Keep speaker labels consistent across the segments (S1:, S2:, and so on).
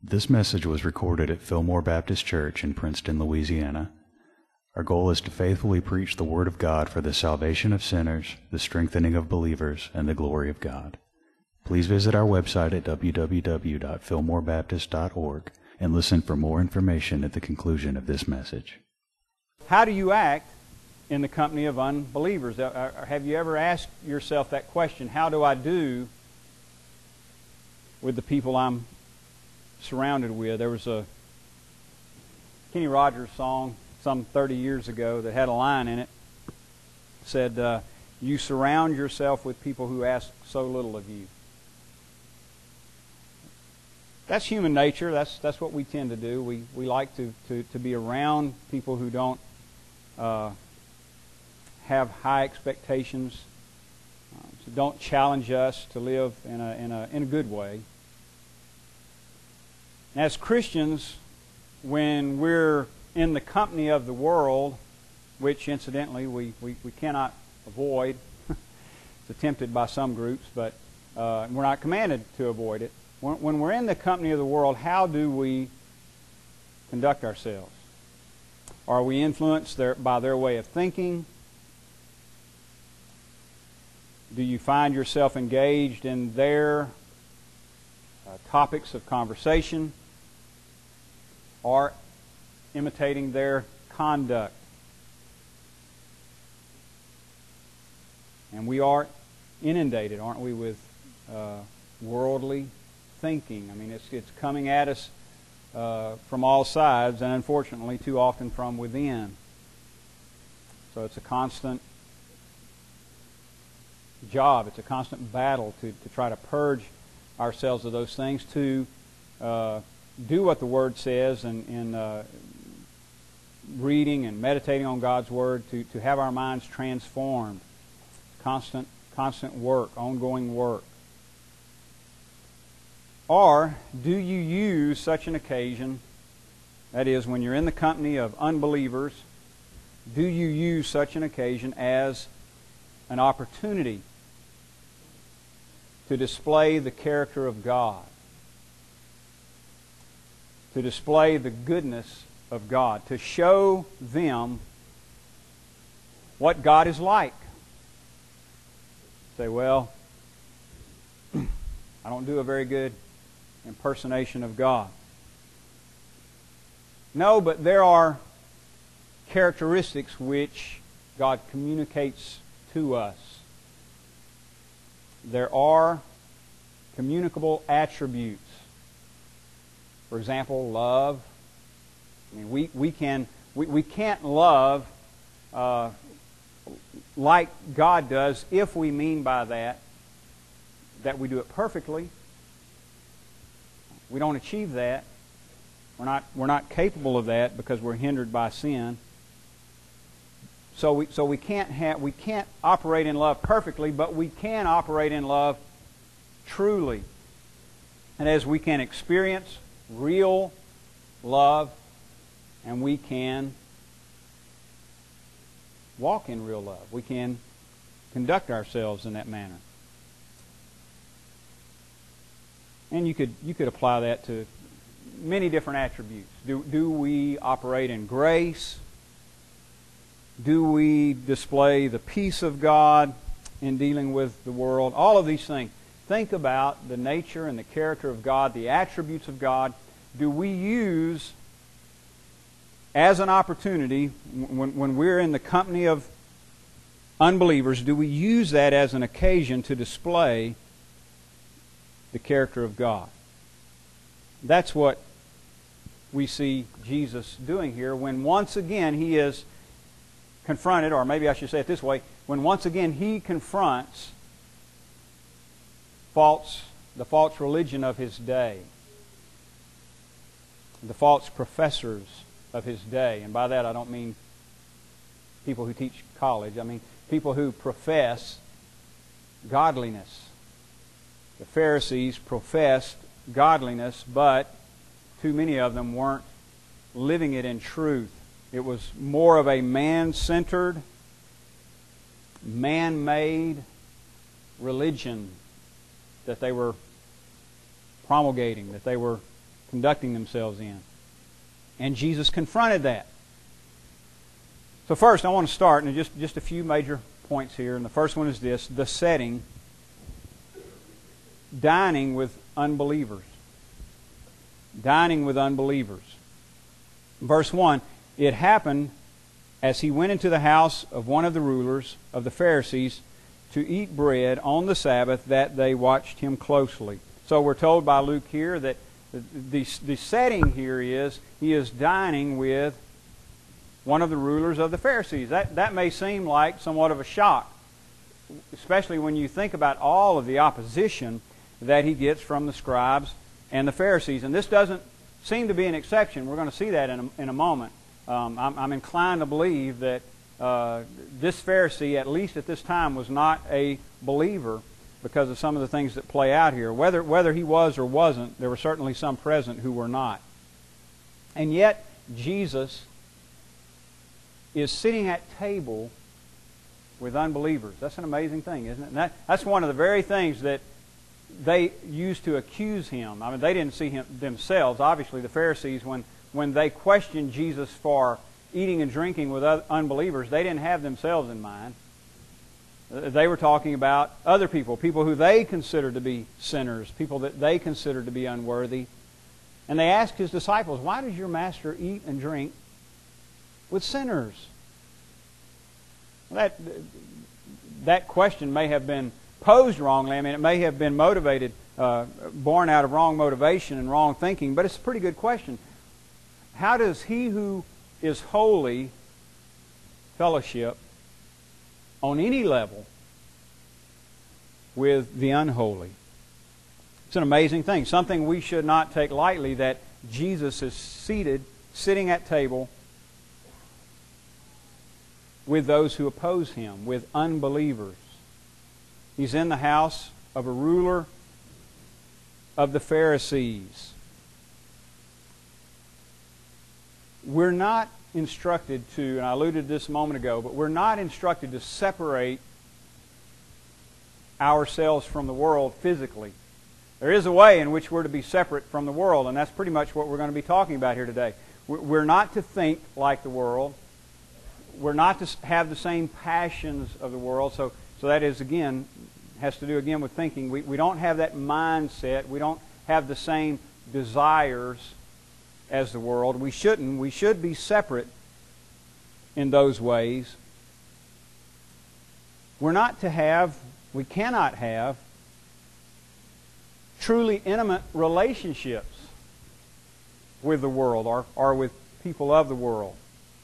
S1: This message was recorded at Fillmore Baptist Church in Princeton, Louisiana. Our goal is to faithfully preach the Word of God for the salvation of sinners, the strengthening of believers, and the glory of God. Please visit our website at www.fillmorebaptist.org and listen for more information at the conclusion of this message.
S2: How do you act in the company of unbelievers? Have you ever asked yourself that question? How do I do with the people I'm surrounded with? There was a Kenny Rogers song some 30 years ago that had a line in it. It said, you surround yourself with people who ask so little of you. That's human nature. That's what we tend to do. We like to be around people who don't have high expectations, so don't challenge us to live in a good way. As Christians, when we're in the company of the world, which incidentally we cannot avoid, it's attempted by some groups, but we're not commanded to avoid it. When we're in the company of the world, how do we conduct ourselves? Are we influenced by their way of thinking? Do you find yourself engaged in their topics of conversation, or imitating their conduct? And we are inundated, aren't we, with worldly thinking. I mean, it's coming at us from all sides, and unfortunately too often from within. So it's a constant job, it's a constant battle to try to purge ourselves of those things, to do what the Word says in reading and meditating on God's Word, to have our minds transformed. Constant work, ongoing work. Or do you use such an occasion, that is, when you're in the company of unbelievers, do you use such an occasion as an opportunity to display the character of God, to display the goodness of God, to show them what God is like? Say, well, I don't do a very good impersonation of God. No, but there are characteristics which God communicates to us. There are communicable attributes. For example, love. I mean, we can't love like God does if we mean by that we do it perfectly. We don't achieve that. We're not capable of that because we're hindered by sin. So we can't operate in love perfectly, but we can operate in love truly. And as we can experience real love, and we can walk in real love. We can conduct ourselves in that manner. And you could apply that to many different attributes. Do we operate in grace? Do we display the peace of God in dealing with the world? All of these things. Think about the nature and the character of God, the attributes of God. Do we use as an opportunity, when we're in the company of unbelievers, do we use that as an occasion to display the character of God? That's what we see Jesus doing here when once again He is confronted, or maybe I should say it this way, when once again He confronts the false religion of His day, the false professors of His day. And by that I don't mean people who teach college. I mean people who profess godliness. The Pharisees professed godliness, but too many of them weren't living it in truth. It was more of a man-centered, man-made religion that they were promulgating, that they were conducting themselves in. And Jesus confronted that. So first, I want to start, and just a few major points here. And the first one is this: the setting, dining with unbelievers. Dining with unbelievers. Verse 1, it happened as he went into the house of one of the rulers of the Pharisees to eat bread on the Sabbath that they watched him closely. So we're told by Luke here that the setting here is he is dining with one of the rulers of the Pharisees. That may seem like somewhat of a shock, especially when you think about all of the opposition that he gets from the scribes and the Pharisees. And this doesn't seem to be an exception. We're going to see that in a moment. I'm inclined to believe that this Pharisee, at least at this time, was not a believer because of some of the things that play out here. Whether he was or wasn't, there were certainly some present who were not. And yet, Jesus is sitting at table with unbelievers. That's an amazing thing, isn't it? And that's one of the very things that they used to accuse him. I mean, they didn't see him themselves. Obviously, the Pharisees, when they questioned Jesus for eating and drinking with unbelievers, they didn't have themselves in mind. They were talking about other people who they considered to be sinners, people that they considered to be unworthy. And they asked his disciples, "Why does your master eat and drink with sinners?" That question may have been posed wrongly. I mean, it may have been motivated, born out of wrong motivation and wrong thinking, but it's a pretty good question. How does he who is holy fellowship on any level with the unholy? It's an amazing thing, something we should not take lightly, that Jesus is sitting at table with those who oppose him, with unbelievers. He's in the house of a ruler of the Pharisees. We're not instructed to, and I alluded to this a moment ago, but we're not instructed to separate ourselves from the world physically. There is a way in which we're to be separate from the world, and that's pretty much what we're going to be talking about here today. We're not to think like the world. We're not to have the same passions of the world. So that is, again, has to do again with thinking. We don't have that mindset. We don't have the same desires as the world. We shouldn't. We should be separate in those ways. We cannot have truly intimate relationships with the world or with people of the world.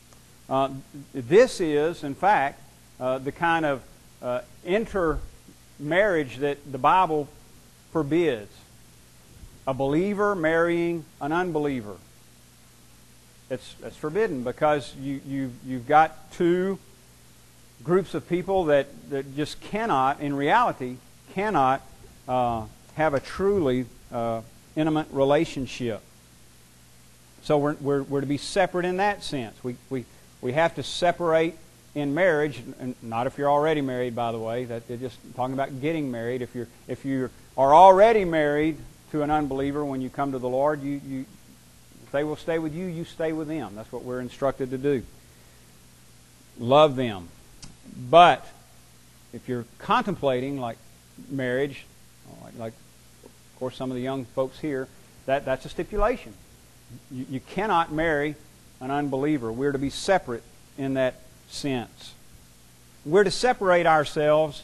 S2: This is, in fact, the kind of intermarriage that the Bible forbids. A believer marrying an unbeliever. It's forbidden because you've got two groups of people that just cannot, in reality, cannot have a truly intimate relationship. So we're to be separate in that sense. We have to separate in marriage, and not if you're already married, by the way. That they're just talking about getting married. If you are already married to an unbeliever, when you come to the Lord, if they will stay with you, you stay with them. That's what we're instructed to do. Love them. But if you're contemplating like marriage, like of course some of the young folks here, that's a stipulation. You cannot marry an unbeliever. We're to be separate in that sense. We're to separate ourselves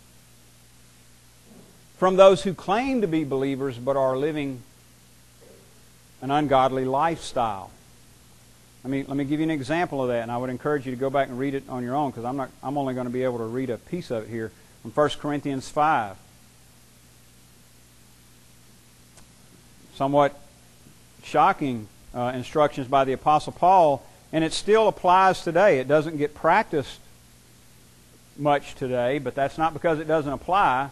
S2: from those who claim to be believers but are living an ungodly lifestyle. Let me give you an example of that, and I would encourage you to go back and read it on your own, because I'm only going to be able to read a piece of it here from 1 Corinthians 5. Somewhat shocking instructions by the Apostle Paul, and it still applies today. It doesn't get practiced much today, but that's not because it doesn't apply.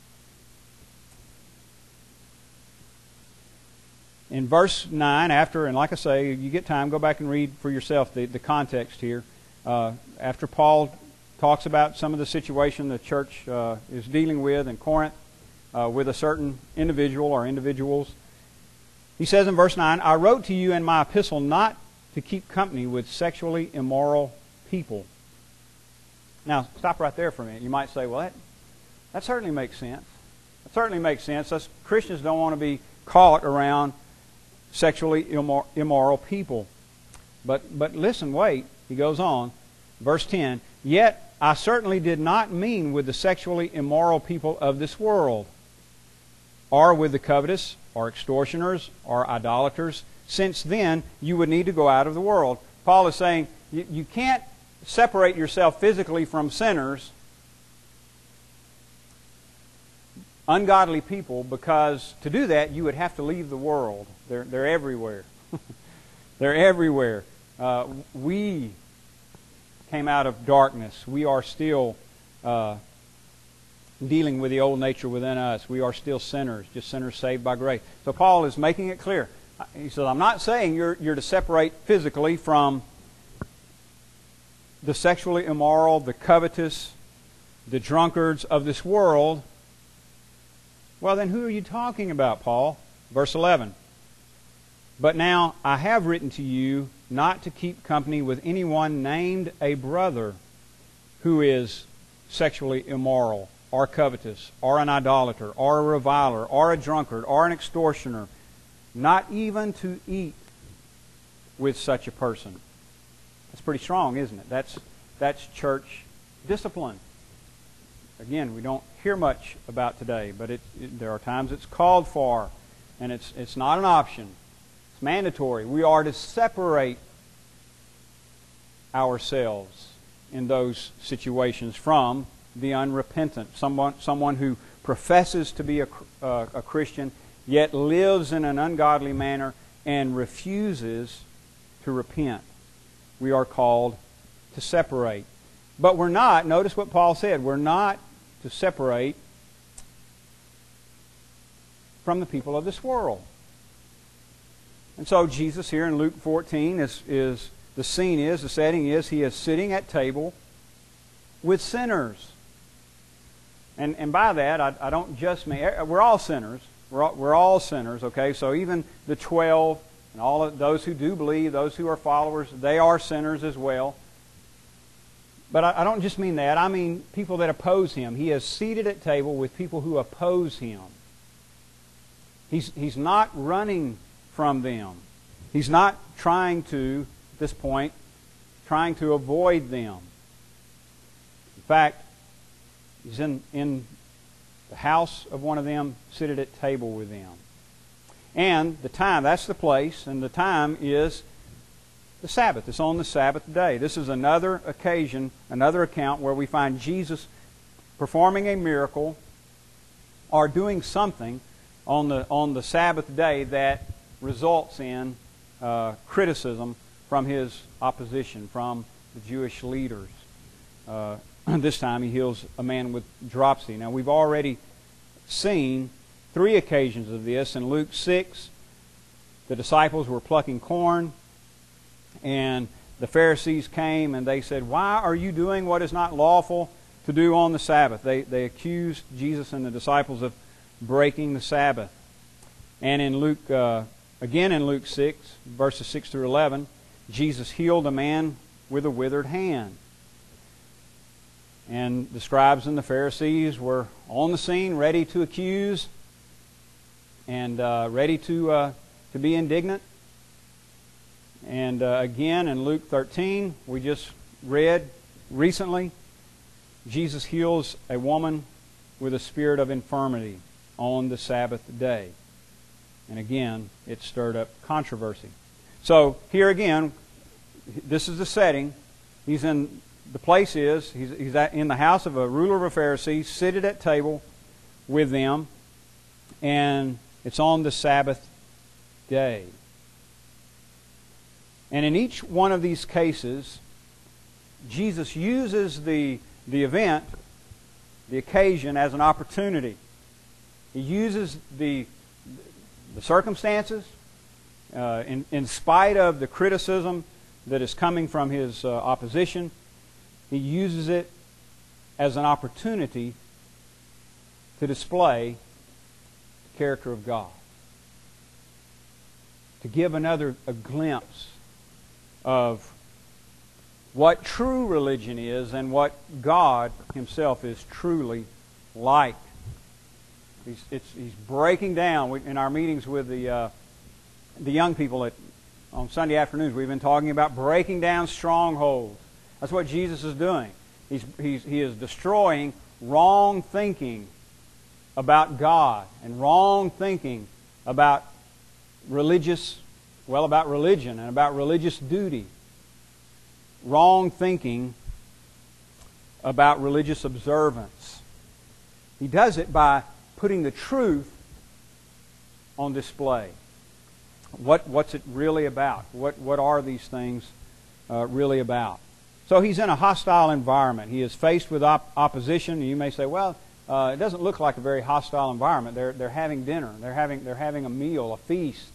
S2: In verse 9, and like I say, you get time, go back and read for yourself the context here. After Paul talks about some of the situation the church is dealing with in Corinth with a certain individual or individuals, He says in verse 9, I wrote to you in my epistle not to keep company with sexually immoral people. Now, stop right there for a minute. You might say, well, that certainly makes sense. That certainly makes sense. Us Christians don't want to be caught around sexually immoral people. But listen, wait. He goes on, verse 10, yet I certainly did not mean with the sexually immoral people of this world, or with the covetous, or extortioners, or idolaters. Since then, you would need to go out of the world. Paul is saying you can't separate yourself physically from sinners, ungodly people, because to do that, you would have to leave the world. They're everywhere. They're everywhere. We came out of darkness. We are still dealing with the old nature within us. We are still sinners, just sinners saved by grace. So Paul is making it clear. He says, I'm not saying you're to separate physically from the sexually immoral, the covetous, the drunkards of this world. Well, then who are you talking about, Paul? Verse 11. But now I have written to you not to keep company with anyone named a brother who is sexually immoral, or covetous, or an idolater, or a reviler, or a drunkard, or an extortioner, not even to eat with such a person. That's pretty strong, isn't it? That's church discipline. Again, we don't hear much about today, but there are times it's called for, and it's not an option. It's mandatory. We are to separate ourselves in those situations from the unrepentant, someone who professes to be a Christian, yet lives in an ungodly manner and refuses to repent. We are called to separate. But we're not, notice what Paul said, we're not to separate from the people of this world. And so Jesus here in Luke 14 is the setting is, he is sitting at table with sinners. And by that, I don't just mean, we're all sinners. We're all sinners, okay? So even the 12 and all of those who do believe, those who are followers, they are sinners as well. But I don't just mean that. I mean people that oppose him. He is seated at table with people who oppose him. He's not running from them. He's not trying to, at this point, trying to avoid them. In fact, he's in the house of one of them, seated at table with them. And the time, that's the place, and the time is the Sabbath. It's on the Sabbath day. This is another occasion, another account where we find Jesus performing a miracle or doing something on the Sabbath day that results in criticism from his opposition, from the Jewish leaders. This time he heals a man with dropsy. Now we've already seen 3 occasions of this. In Luke 6, the disciples were plucking corn, and the Pharisees came and they said, "Why are you doing what is not lawful to do on the Sabbath?" They accused Jesus and the disciples of breaking the Sabbath. And in Luke, again in Luke 6, verses 6 through 11, Jesus healed a man with a withered hand. And the scribes and the Pharisees were on the scene, ready to accuse and ready to be indignant. And again in Luke 13, we just read recently, Jesus heals a woman with a spirit of infirmity on the Sabbath day. And again, it stirred up controversy. So here again, this is the setting. He's in the place is he's in the house of a ruler of a Pharisee, seated at table with them, and it's on the Sabbath day. And in each one of these cases, Jesus uses the event, the occasion, as an opportunity. He uses the circumstances, in spite of the criticism that is coming from his opposition. He uses it as an opportunity to display the character of God. to give a glimpse of what true religion is and what God Himself is truly like. He's breaking down. In our meetings with the young people on Sunday afternoons, we've been talking about breaking down strongholds. That's what Jesus is doing. He is destroying wrong thinking about God and wrong thinking about religion and about religious duty. Wrong thinking about religious observance. He does it by putting the truth on display. What's it really about? What are these things really about? So he's in a hostile environment. He is faced with opposition. You may say, well, it doesn't look like a very hostile environment. They're having dinner. They're having a meal, a feast.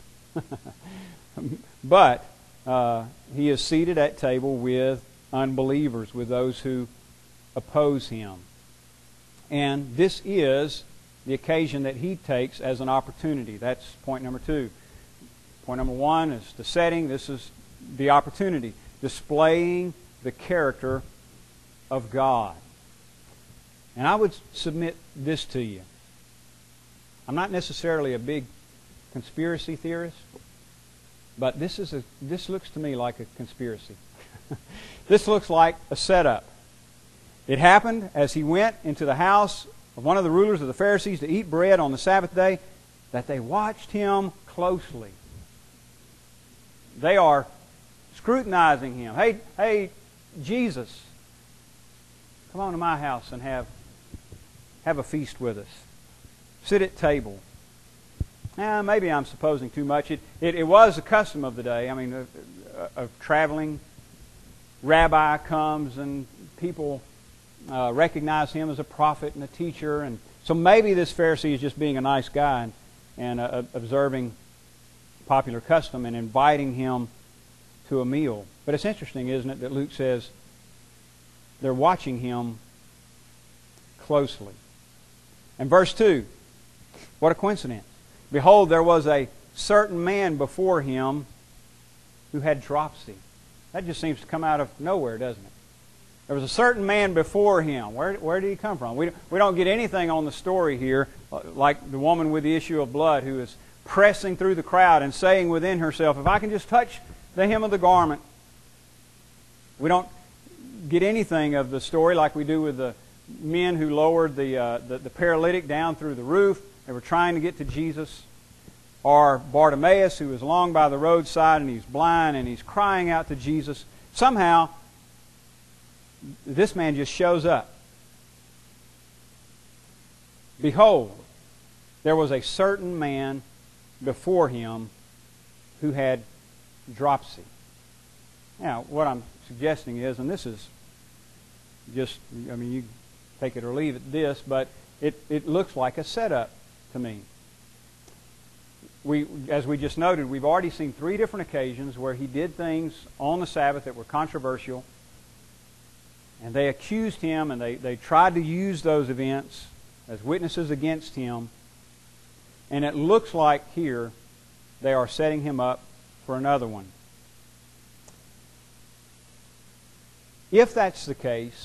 S2: But he is seated at table with unbelievers, with those who oppose him. And this is the occasion that he takes as an opportunity. That's point number 2. Point number 1 is the setting. This is the opportunity. Displaying the character of God. And I would submit this to you. I'm not necessarily a big conspiracy theorist, but this looks to me like a conspiracy. This looks like a setup. It happened as he went into the house of one of the rulers of the Pharisees to eat bread on the Sabbath day that they watched him closely. They are scrutinizing him. Hey, Jesus, come on to my house and have a feast with us. Sit at table. Maybe I'm supposing too much. It was a custom of the day. I mean, a traveling rabbi comes and people recognize him as a prophet and a teacher. And so maybe this Pharisee is just being a nice guy and observing popular custom and inviting him to a meal. But it's interesting, isn't it, that Luke says they're watching him closely. And verse 2, what a coincidence. Behold, there was a certain man before him who had dropsy. That just seems to come out of nowhere, doesn't it? There was a certain man before him. Where did he come from? We don't get anything on the story here, like the woman with the issue of blood who is pressing through the crowd and saying within herself, if I can just touch the hem of the garment. We don't get anything of the story like we do with the men who lowered the paralytic down through the roof. They were trying to get to Jesus. Or Bartimaeus, who is along by the roadside and he's blind and he's crying out to Jesus. Somehow, this man just shows up. Behold, there was a certain man before him who had dropsy. Now, what I'm suggesting is, and this is just, you take it or leave it this, but it looks like a setup to me. As we just noted, we've already seen 3 different occasions where he did things on the Sabbath that were controversial, and they accused him, and they tried to use those events as witnesses against him. And it looks like here they are setting him up for another one. If that's the case,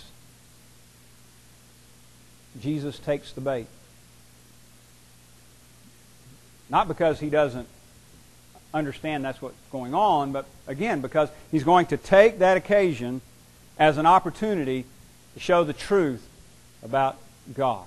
S2: Jesus takes the bait. Not because he doesn't understand that's what's going on, but again, because he's going to take that occasion as an opportunity to show the truth about God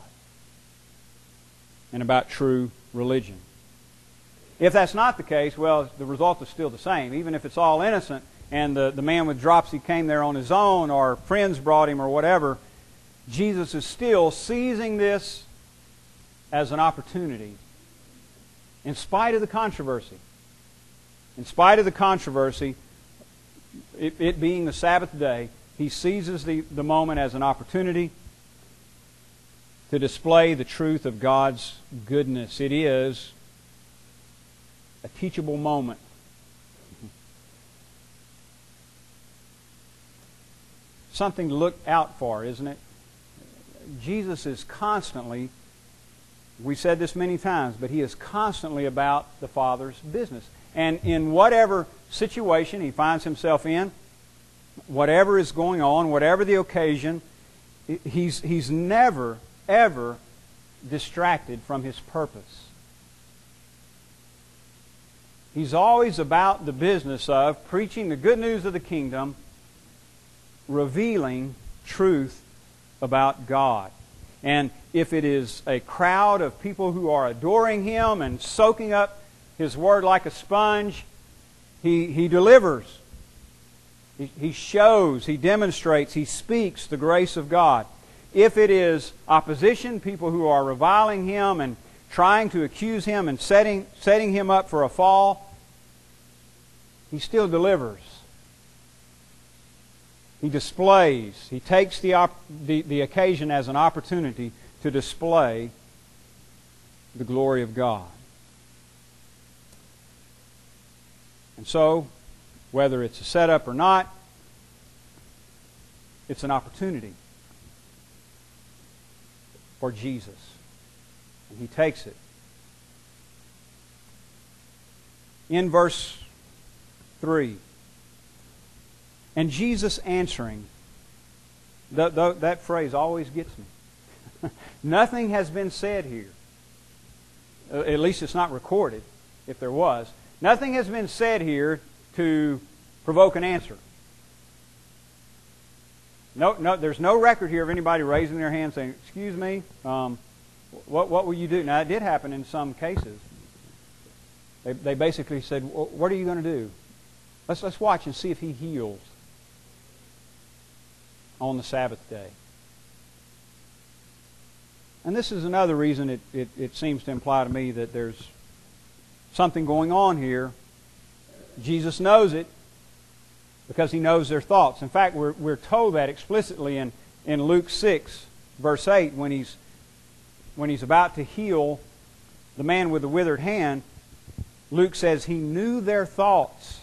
S2: and about true religion. If that's not the case, well, the result is still the same. Even if it's all innocent and the man with dropsy came there on his own or friends brought him or whatever, Jesus is still seizing this as an opportunity in spite of the controversy. In spite of the controversy, it being the Sabbath day, he seizes the moment as an opportunity to display the truth of God's goodness. It is a teachable moment. Something to look out for, isn't it? Jesus is constantly, we said this many times, but he is constantly about the Father's business. And in whatever situation he finds himself in, whatever is going on, whatever the occasion, he's never, ever distracted from his purpose. He's always about the business of preaching the good news of the kingdom, revealing truth about God. And if it is a crowd of people who are adoring Him and soaking up His Word like a sponge, He delivers. He shows, He demonstrates, He speaks the grace of God. If it is opposition, people who are reviling Him and trying to accuse Him and setting Him up for a fall, He still delivers. He displays. He takes the occasion as an opportunity to display the glory of God. And so, whether it's a setup or not, it's an opportunity for Jesus. And He takes it. In verse 3, and Jesus answering, that phrase always gets me. Nothing has been said here. At least it's not recorded, if there was. Nothing has been said here to provoke an answer. No, there's no record here of anybody raising their hand saying, "Excuse me, what will you do?" Now, it did happen in some cases. They basically said, "What are you going to do? Let's watch and see if He heals on the Sabbath day." And this is another reason it seems to imply to me that there's something going on here. Jesus knows it because He knows their thoughts. In fact, we're told that explicitly in Luke 6, verse 8, when He's about to heal the man with the withered hand. Luke says He knew their thoughts.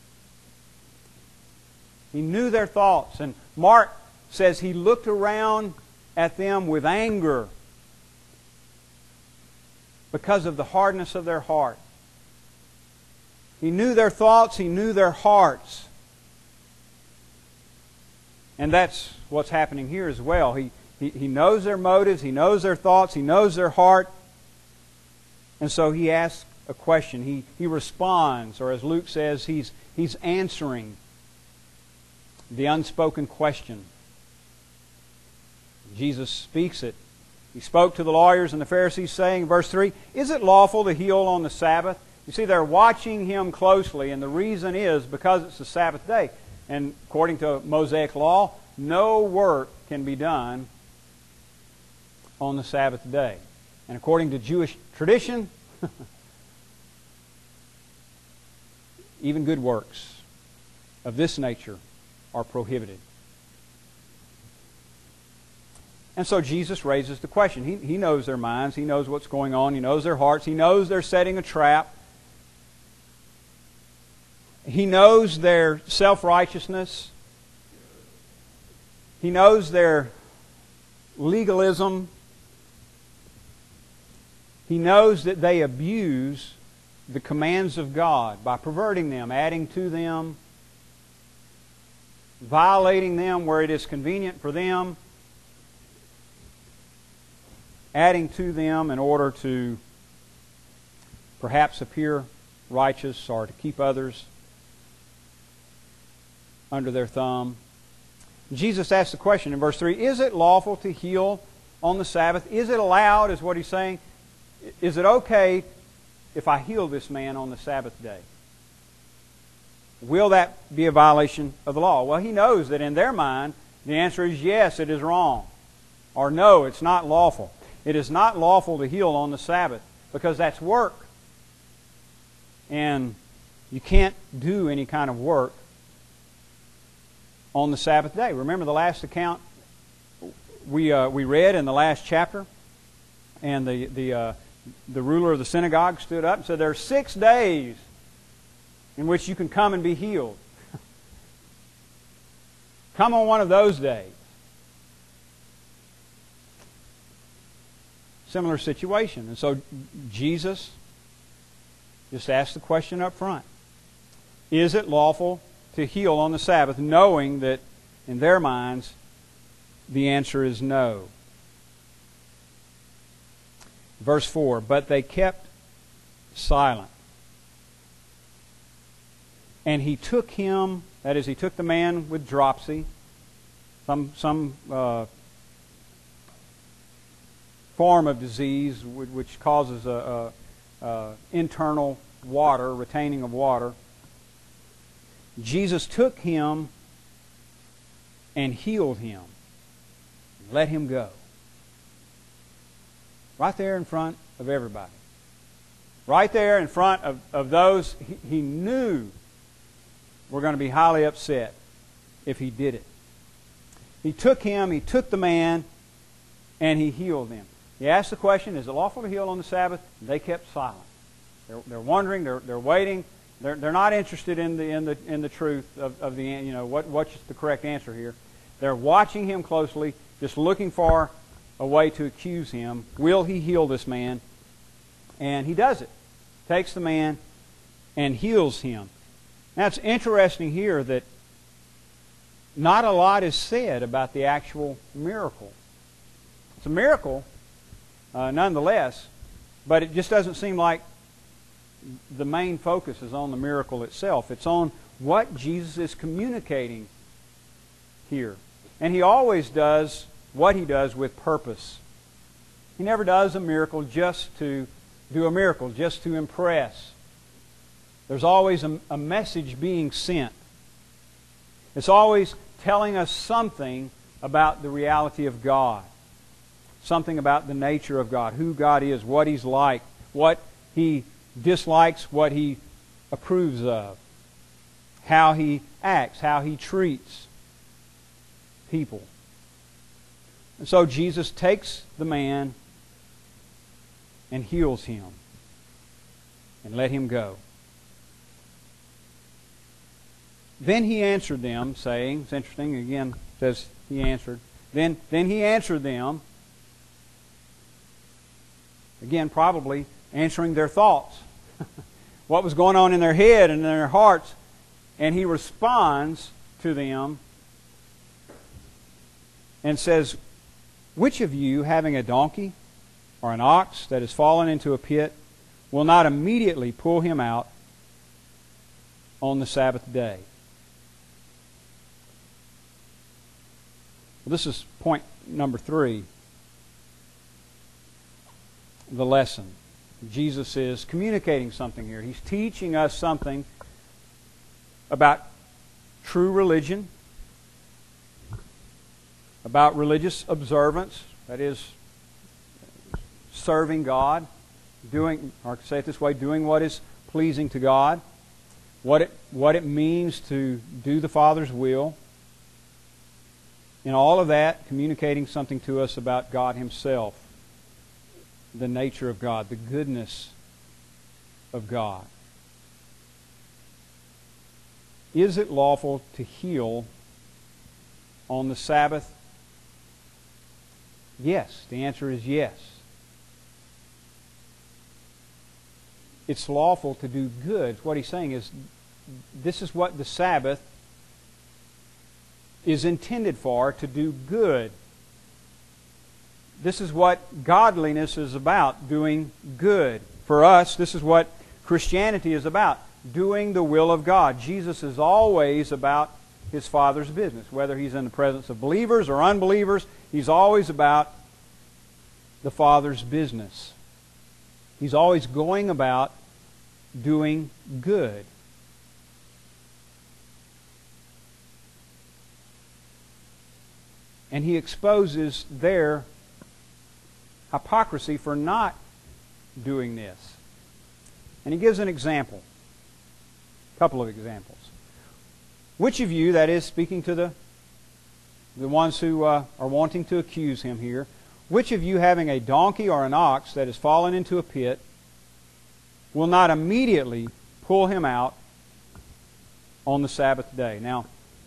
S2: He knew their thoughts. And Mark says He looked around at them with anger because of the hardness of their heart. He knew their thoughts. He knew their hearts. And that's what's happening here as well. He knows their motives. He knows their thoughts. He knows their heart. And so He asks a question. He responds, or as Luke says, He's answering the unspoken question. Jesus speaks it. He spoke to the lawyers and the Pharisees, saying, verse 3, "Is it lawful to heal on the Sabbath?" You see, they're watching Him closely, and the reason is because it's the Sabbath day. And according to Mosaic law, no work can be done on the Sabbath day. And according to Jewish tradition, even good works of this nature are prohibited. And so Jesus raises the question. He knows their minds. He knows what's going on. He knows their hearts. He knows they're setting a trap. He knows their self-righteousness. He knows their legalism. He knows that they abuse the commands of God by perverting them, adding to them, violating them where it is convenient for them, adding to them in order to perhaps appear righteous or to keep others under their thumb. Jesus asks the question in verse 3, is it lawful to heal on the Sabbath? Is it allowed, is what He's saying? Is it okay if I heal this man on the Sabbath day? Will that be a violation of the law? Well, He knows that in their mind, the answer is yes, it is wrong. Or no, it's not lawful. It is not lawful to heal on the Sabbath because that's work. And you can't do any kind of work on the Sabbath day. Remember the last account we read in the last chapter? And the ruler of the synagogue stood up and said, there are 6 days in which you can come and be healed. Come on one of those days. Similar situation. And so Jesus Just ask the question up front. Is it lawful to heal on the Sabbath, knowing that in their minds the answer is no? Verse 4, but they kept silent. And he took him, that is, he took the man with dropsy, some form of disease which causes internal water, retaining of water. Jesus took him and healed him. Let him go. Right there in front of everybody. Right there in front of those he knew were going to be highly upset if he did it. He took him, he took the man, and he healed him. He asked the question, is it lawful to heal on the Sabbath? They kept silent. They're wondering, they're waiting. They're not interested in the truth of the, what's the correct answer here. They're watching him closely, just looking for a way to accuse him. Will he heal this man? And he does it. Takes the man and heals him. Now it's interesting here that not a lot is said about the actual miracle. It's a miracle, nonetheless, but it just doesn't seem like the main focus is on the miracle itself. It's on what Jesus is communicating here. And he always does what he does with purpose. He never does a miracle just to do a miracle, just to impress. There's always a message being sent. It's always telling us something about the reality of God. Something about the nature of God, who God is, what He's like, what He dislikes, what He approves of, how He acts, how He treats people. And so Jesus takes the man and heals him and let him go. Then he answered them, saying, it's interesting, again, it says he answered. Then he answered them, again, probably answering their thoughts. What was going on in their head and in their hearts. And he responds to them and says, which of you, having a donkey or an ox that has fallen into a pit, will not immediately pull him out on the Sabbath day? Well, this is point number 3. The lesson. Jesus is communicating something here. He's teaching us something about true religion, about religious observance, that is, serving God, doing, or to say it this way, doing what is pleasing to God, what it means to do the Father's will. In all of that, communicating something to us about God Himself, the nature of God, the goodness of God. Is it lawful to heal on the Sabbath? Yes. The answer is yes. It's lawful to do good. What he's saying is, this is what the Sabbath is intended for, to do good. This is what godliness is about, doing good. For us, this is what Christianity is about, doing the will of God. Jesus is always about His Father's business. Whether He's in the presence of believers or unbelievers, He's always about the Father's business. He's always going about doing good. And He exposes their hypocrisy for not doing this. And He gives an example. A couple of examples. Which of you, that is, speaking to the ones who are wanting to accuse Him here, which of you, having a donkey or an ox that has fallen into a pit, will not immediately pull him out on the Sabbath day? Now,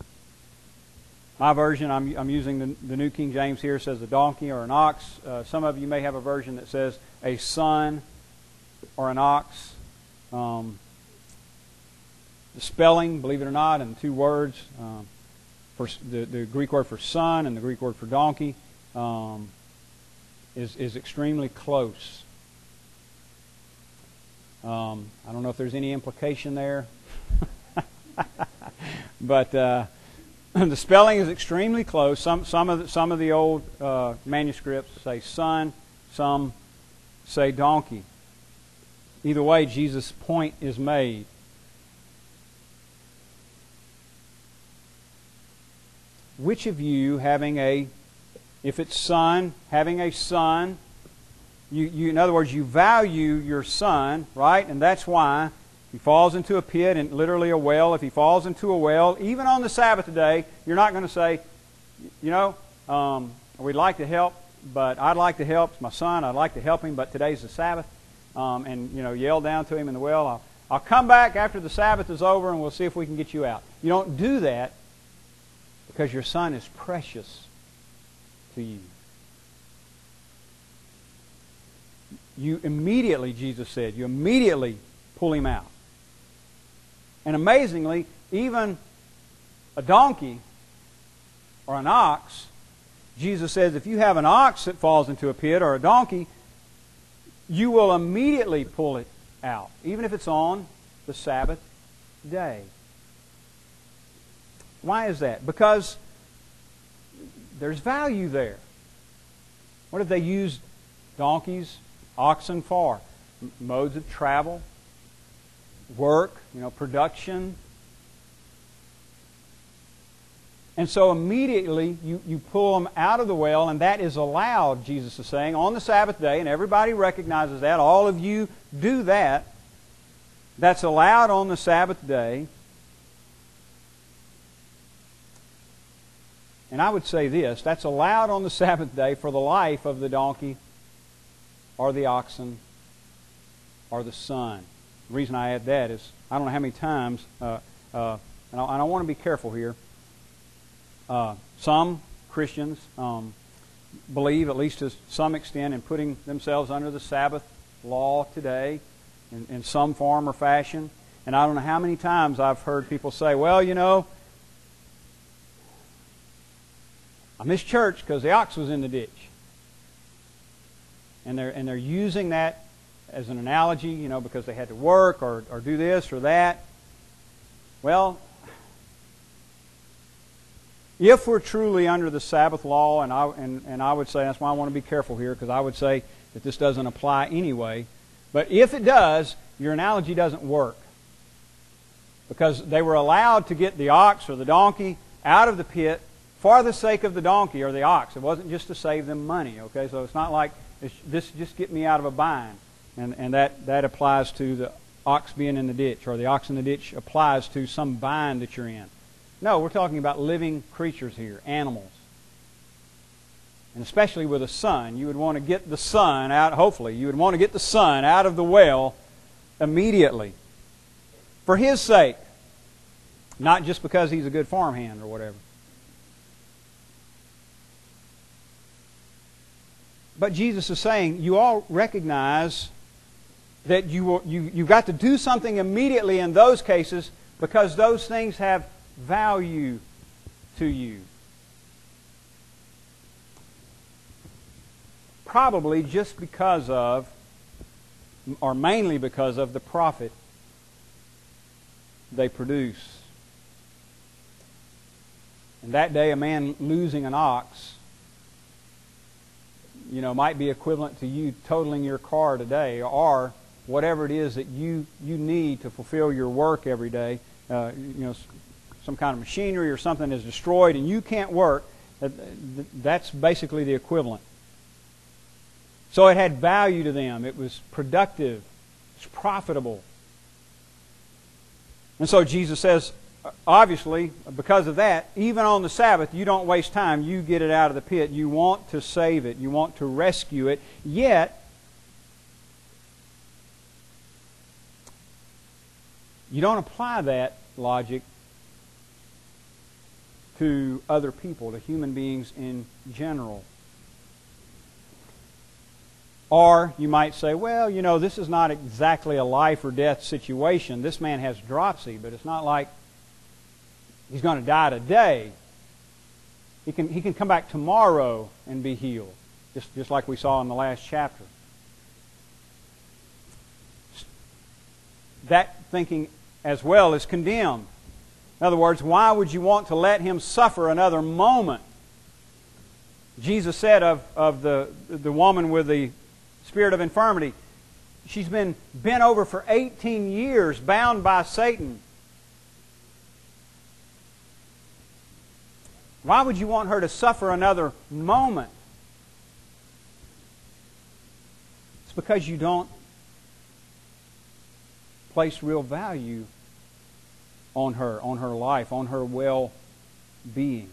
S2: my version, I'm using the New King James here, says a donkey or an ox. Some of you may have a version that says a son or an ox. The spelling, believe it or not, in the two words, for the Greek word for son and the Greek word for donkey, is extremely close. I don't know if there's any implication there, but the spelling is extremely close. Some of the old manuscripts say son, some say donkey. Either way, Jesus' point is made. Which of you if it's son, having a son, you in other words, you value your son, right? And that's why he falls into a pit, and literally a well. If he falls into a well, even on the Sabbath day, you're not going to say, we'd like to help, but I'd like to help. It's my son. I'd like to help him, but today's the Sabbath. And yell down to him in the well, I'll come back after the Sabbath is over, and we'll see if we can get you out. You don't do that because your son is precious to you. You immediately, Jesus said, you immediately pull him out. And amazingly, even a donkey or an ox, Jesus says if you have an ox that falls into a pit or a donkey, you will immediately pull it out, even if it's on the Sabbath day. Why is that? Because there's value there. What have they used donkeys, oxen for? Modes of travel, work, production. And so immediately you pull them out of the well, and that is allowed, Jesus is saying, on the Sabbath day, and everybody recognizes that. All of you do that. That's allowed on the Sabbath day. And I would say this, that's allowed on the Sabbath day for the life of the donkey or the oxen or the son. The reason I add that is, I don't know how many times, and I want to be careful here, some Christians believe, at least to some extent, in putting themselves under the Sabbath law today in some form or fashion. And I don't know how many times I've heard people say, well, I missed church because the ox was in the ditch. And they're using that as an analogy, because they had to work or do this or that. Well, if we're truly under the Sabbath law, and I would say, that's why I want to be careful here, because I would say that this doesn't apply anyway. But if it does, your analogy doesn't work. Because they were allowed to get the ox or the donkey out of the pit for the sake of the donkey or the ox. It wasn't just to save them money, okay? So it's not like, this just get me out of a bind. And that applies to the ox being in the ditch, or the ox in the ditch applies to some bind that you're in. No, we're talking about living creatures here, animals. And especially with a son, you would want to get the son out, hopefully, you would want to get the son out of the well immediately. For his sake. Not just because he's a good farmhand or whatever. But Jesus is saying, you all recognize that you've got to do something immediately in those cases, because those things have value to you. Probably just because of, or mainly because of, the profit they produce. And that day, a man losing an ox, might be equivalent to you totaling your car today, or whatever it is that you need to fulfill your work every day. Some kind of machinery or something is destroyed and you can't work. That's basically the equivalent. So it had value to them. It was productive. It was profitable. And so Jesus says, obviously, because of that, even on the Sabbath, you don't waste time. You get it out of the pit. You want to save it. You want to rescue it. Yet, you don't apply that logic to other people, to human beings in general. Or you might say, well, you know, this is not exactly a life or death situation. This man has dropsy, but it's not like he's going to die today. He can come back tomorrow and be healed, just like we saw in the last chapter. That thinking as well is condemned. In other words, why would you want to let him suffer another moment? Jesus said of the woman with the spirit of infirmity, she's been bent over for 18 years, bound by Satan. Why would you want her to suffer another moment? It's because you don't place real value on her life, on her well-being.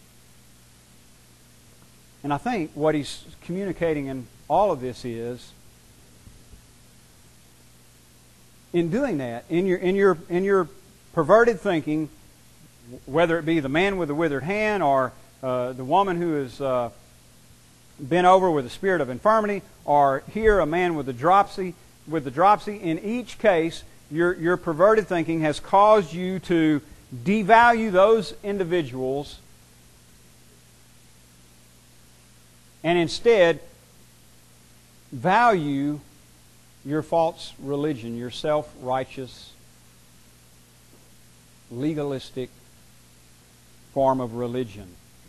S2: And I think what he's communicating in all of this is, in doing that, in your perverted thinking, whether it be the man with the withered hand or the woman who is bent over with a spirit of infirmity, or here a man with the dropsy, in each case, your perverted thinking has caused you to devalue those individuals and instead value your false religion, your self-righteous, legalistic form of religion.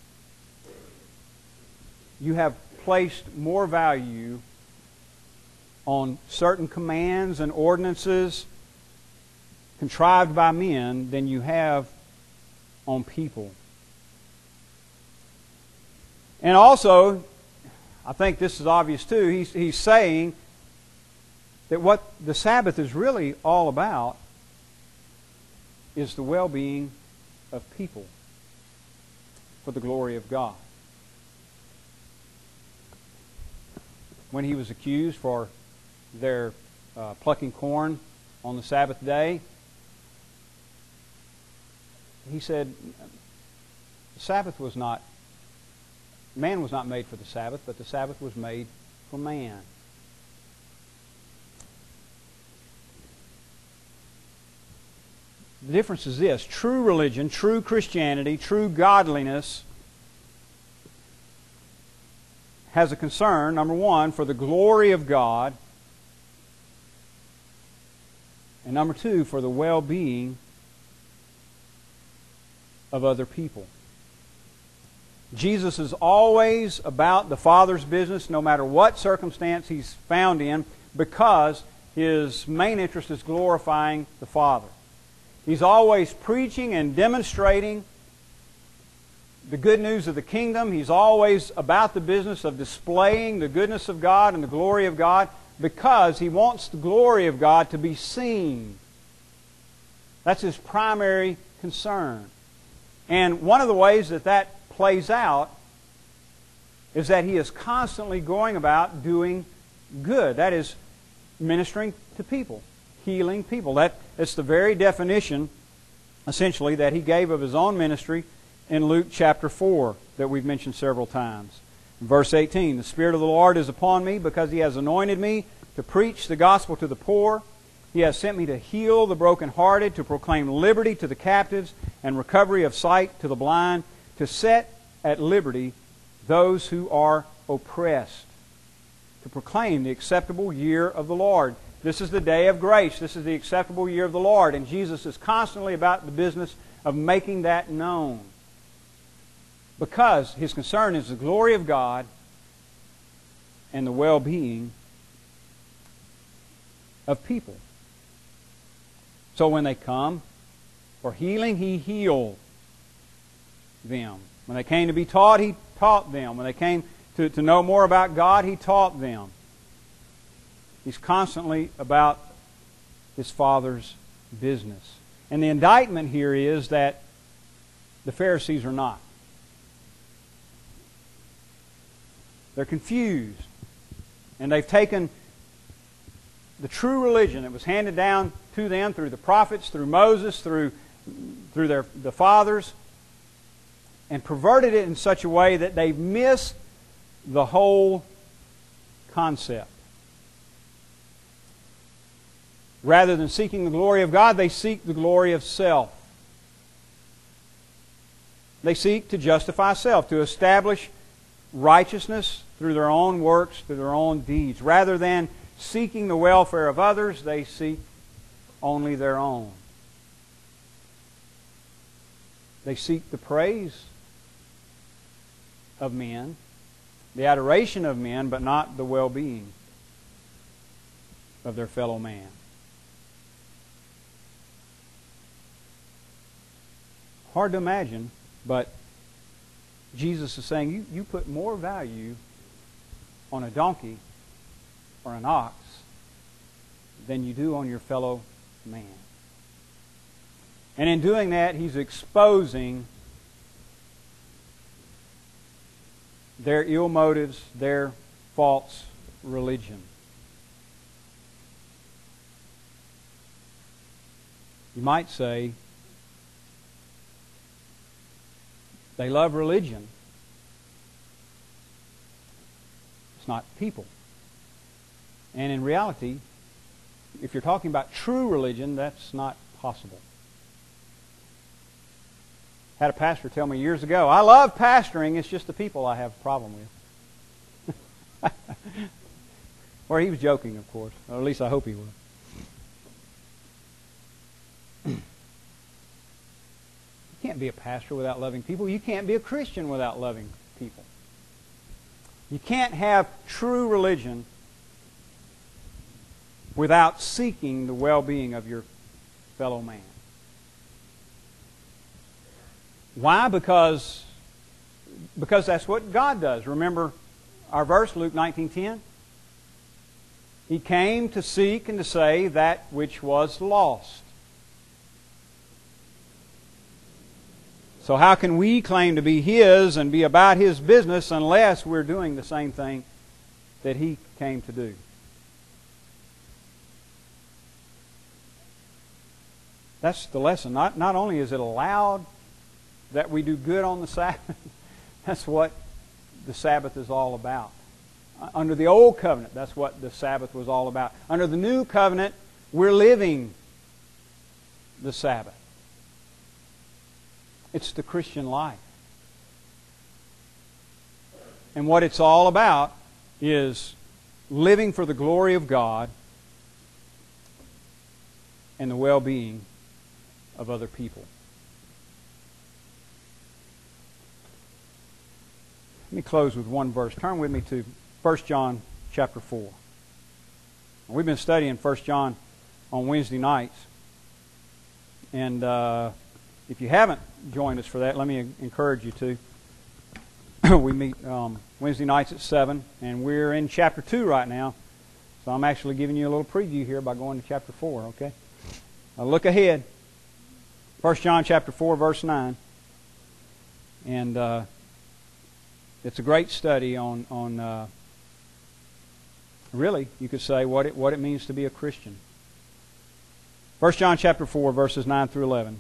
S2: You have placed more value on certain commands and ordinances contrived by men than you have on people. And also, I think this is obvious too, he's saying that what the Sabbath is really all about is the well-being of people for the glory of God. When he was accused for their plucking corn on the Sabbath day, he said, the Sabbath was not, man was not made for the Sabbath, but the Sabbath was made for man. The difference is this: true religion, true Christianity, true godliness has a concern, number one, for the glory of God, and number two, for the well-being of other people. Jesus is always about the Father's business, no matter what circumstance he's found in, because his main interest is glorifying the Father. He's always preaching and demonstrating the good news of the kingdom. He's always about the business of displaying the goodness of God and the glory of God, because he wants the glory of God to be seen. That's his primary concern. And one of the ways that plays out is that he is constantly going about doing good. That is, ministering to people, healing people. That's the very definition, essentially, that he gave of his own ministry in Luke chapter 4 that we've mentioned several times. In verse 18, the Spirit of the Lord is upon me, because he has anointed me to preach the gospel to the poor. He has sent me to heal the brokenhearted, to proclaim liberty to the captives, and recovery of sight to the blind, to set at liberty those who are oppressed, to proclaim the acceptable year of the Lord. This is the day of grace. This is the acceptable year of the Lord. And Jesus is constantly about the business of making that known, because his concern is the glory of God and the well-being of people. So when they come for healing, he healed them. When they came to be taught, he taught them. When they came to know more about God, he taught them. He's constantly about his Father's business. And the indictment here is that the Pharisees are not. They're confused. And they've taken the true religion that was handed down to them through the prophets, through Moses, through the fathers, and perverted it in such a way that they've missed the whole concept. Rather than seeking the glory of God, they seek the glory of self. They seek to justify self, to establish righteousness through their own works, through their own deeds. Rather than seeking the welfare of others, they seek only their own. They seek the praise of men, the adoration of men, but not the well-being of their fellow man. Hard to imagine, but Jesus is saying you put more value on a donkey or an ox than you do on your fellow man. And in doing that, He's exposing their ill motives, their false religion. You might say, they love religion. It's not people. And in reality, if you're talking about true religion, that's not possible. Had a pastor tell me years ago, I love pastoring, it's just the people I have a problem with. Or he was joking, of course. Or at least I hope he was. You can't be a pastor without loving people. You can't be a Christian without loving people. You can't have true religion without seeking the well-being of your fellow man. Why? Because that's what God does. Remember our verse, Luke 19:10? He came to seek and to save that which was lost. So how can we claim to be His and be about His business unless we're doing the same thing that He came to do? That's the lesson. Not only is it allowed that we do good on the Sabbath, that's what the Sabbath is all about. Under the Old Covenant, that's what the Sabbath was all about. Under the New Covenant, we're living the Sabbath. It's the Christian life. And what it's all about is living for the glory of God and the well-being of other people. Let me close with one verse. Turn with me to 1 John chapter 4. We've been studying 1 John on Wednesday nights. And if you haven't joined us for that, let me encourage you to. We meet Wednesday nights at 7, and we're in chapter 2 right now. So I'm actually giving you a little preview here by going to chapter 4, okay? Now look ahead. 1 John chapter 4, verse 9. And it's a great study on really, you could say, what it means to be a Christian. 1 John chapter 4, verses 9 through 11.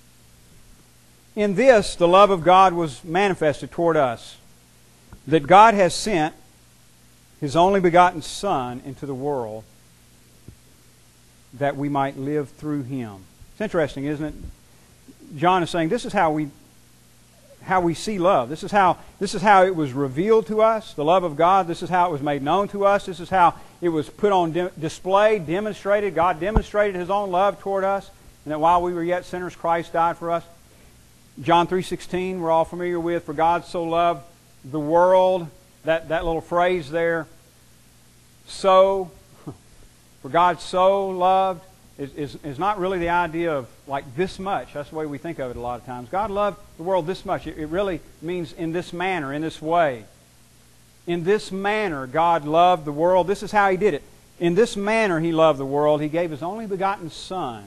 S2: In this, the love of God was manifested toward us, that God has sent His only begotten Son into the world that we might live through Him. It's interesting, isn't it? John is saying this is how we see love. This is how it was revealed to us, the love of God. This is how it was made known to us. This is how it was put on display, demonstrated. God demonstrated His own love toward us, and that while we were yet sinners, Christ died for us. John 3:16, we're all familiar with. For God so loved the world. That little phrase there. So, for God so loved is not really the idea of like this much. That's the way we think of it a lot of times. God loved the world this much. It really means in this manner, in this way. In this manner, God loved the world. This is how He did it. In this manner, He loved the world. He gave His only begotten Son,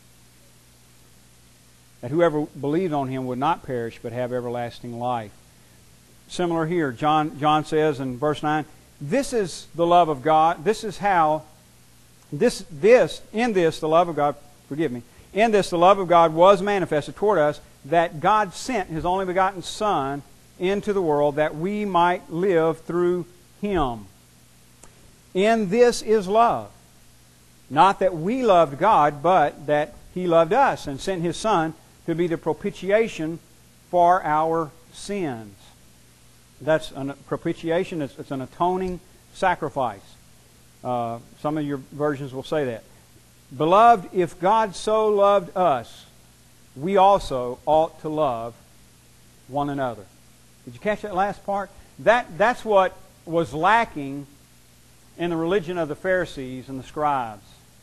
S2: that whoever believed on Him would not perish but have everlasting life. Similar here, John says in verse 9, this is the love of God. This is how, in this the love of God, forgive me, in this the love of God was manifested toward us, that God sent His only begotten Son into the world that we might live through Him. In this is love. Not that we loved God, but that He loved us and sent His Son to be the propitiation for our sins. That's a propitiation. It's an atoning sacrifice. Some of your versions will say that. Beloved, if God so loved us, we also ought to love one another. Did you catch that last part? That's what was lacking in the religion of the Pharisees and the scribes.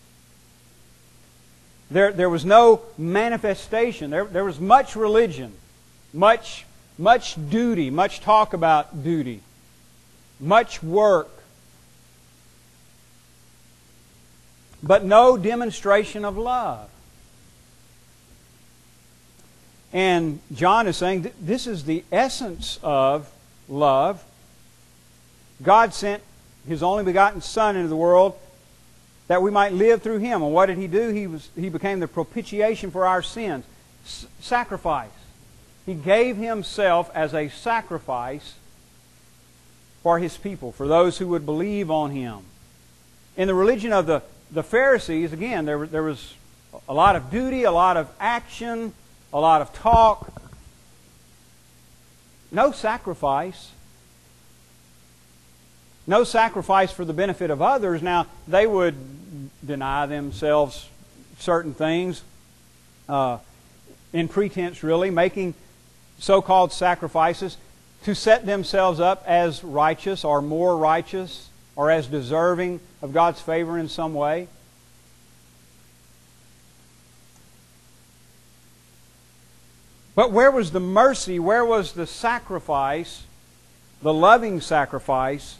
S2: There was no manifestation. There was much religion, much duty, much talk about duty, much work, but no demonstration of love. And John is saying this is the essence of love. God sent His only begotten Son into the world that we might live through Him. And what did He do? He became the propitiation for our sins. Sacrifice. He gave Himself as a sacrifice for His people, for those who would believe on Him. In the religion of the Pharisees, again, there was a lot of duty, a lot of action, a lot of talk. No sacrifice. No sacrifice for the benefit of others. Now, they would deny themselves certain things in pretense, really, making so-called sacrifices to set themselves up as righteous or more righteous or as deserving of God's favor in some way. But where was the mercy? Where was the sacrifice, the loving sacrifice,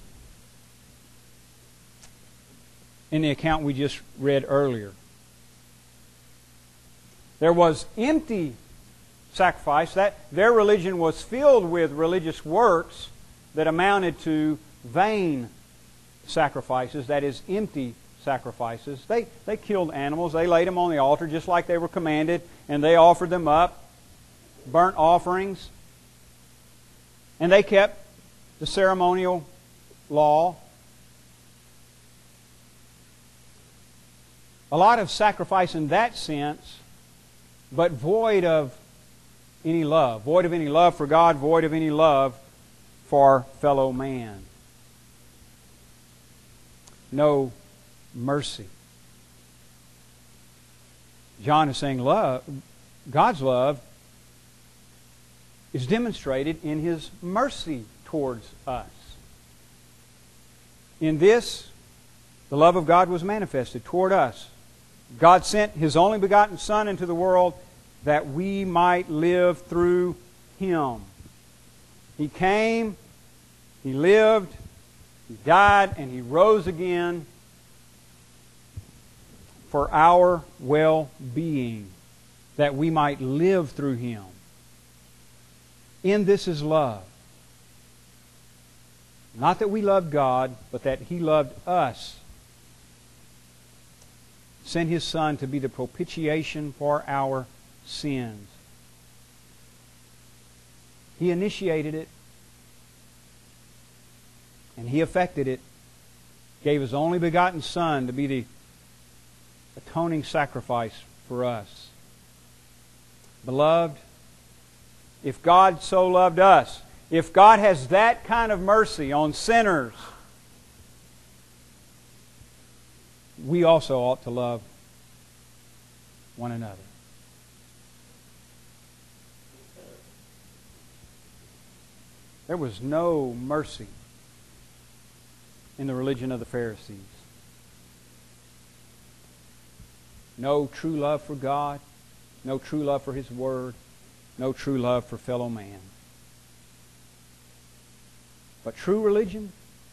S2: in the account we just read earlier? There was empty sacrifice. That their religion was filled with religious works that amounted to vain sacrifices, that is, empty sacrifices. They killed animals, they laid them on the altar just like they were commanded, and they offered them up, burnt offerings, and they kept the ceremonial law. A lot of sacrifice in that sense, but void of any love. Void of any love for God, void of any love for fellow man. No mercy. John is saying God's love is demonstrated in His mercy towards us. In this, the love of God was manifested toward us. God sent His only begotten Son into the world that we might live through Him. He came, He lived, He died, and He rose again for our well-being, that we might live through Him. In this is love. Not that we loved God, but that He loved us. Sent His Son to be the propitiation for our sins. He initiated it, and He effected it. Gave His only begotten Son to be the atoning sacrifice for us. Beloved, if God so loved us, if God has that kind of mercy on sinners, we also ought to love one another. There was no mercy in the religion of the Pharisees. No true love for God, no true love for His Word, no true love for fellow man. But true religion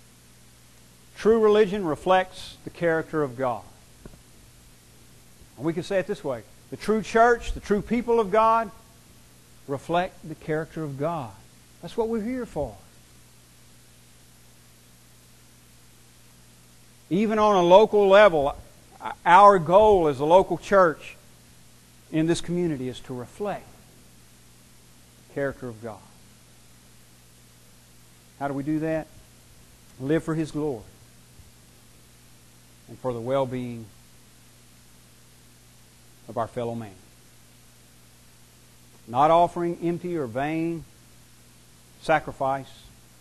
S2: reflects the character of God. And we can say it this way: the true church, the true people of God, reflect the character of God. That's what we're here for. Even on a local level, our goal as a local church in this community is to reflect the character of God. How do we do that? Live for His glory and for the well-being of our fellow man. Not offering empty or vain sacrifice,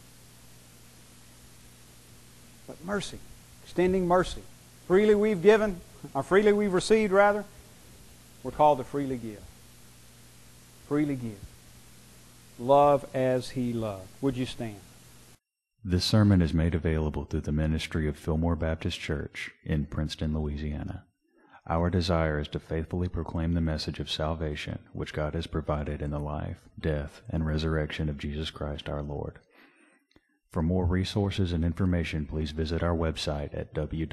S2: but mercy, extending mercy. Freely we've given, or freely we've received rather, we're called to freely give. Freely give. Love as He loved. Would you stand?
S1: This sermon is made available through the ministry of Fillmore Baptist Church in Princeton, Louisiana. Our desire is to faithfully proclaim the message of salvation which God has provided in the life, death, and resurrection of Jesus Christ our Lord. For more resources and information, please visit our website at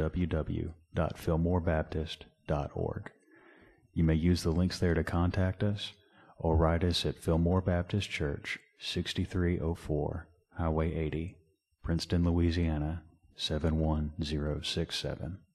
S1: www.fillmorebaptist.org. You may use the links there to contact us or write us at Fillmore Baptist Church, 6304 Highway 80, Princeton, Louisiana, 71067.